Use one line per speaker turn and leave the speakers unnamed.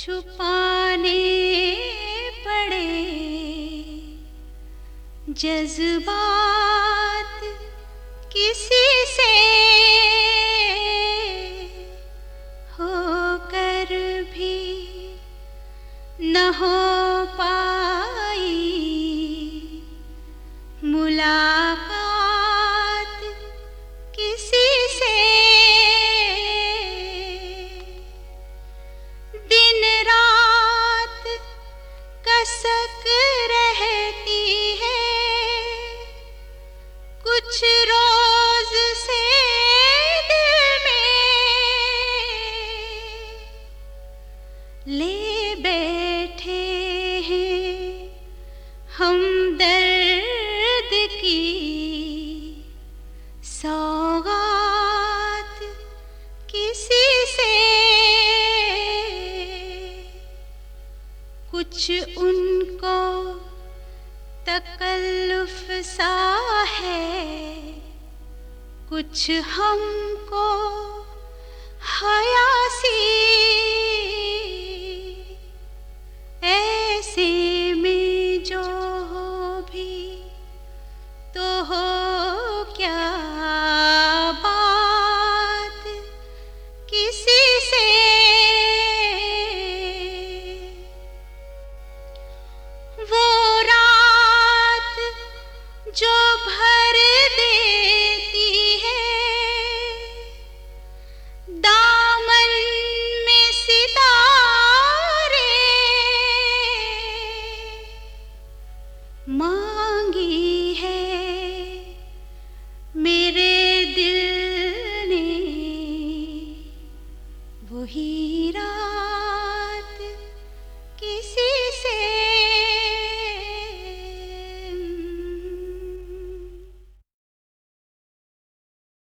छुपाने पड़े जज्बात किसी से होकर भी न हो पाई मुलाकात किसी से। दिन रात कसक रहती है कुछ रोज से दिल में ले बैठे हैं हम दर्द की सौगात किसी से। कुछ उनको तकल्लुफ सा है कुछ हमको हया सी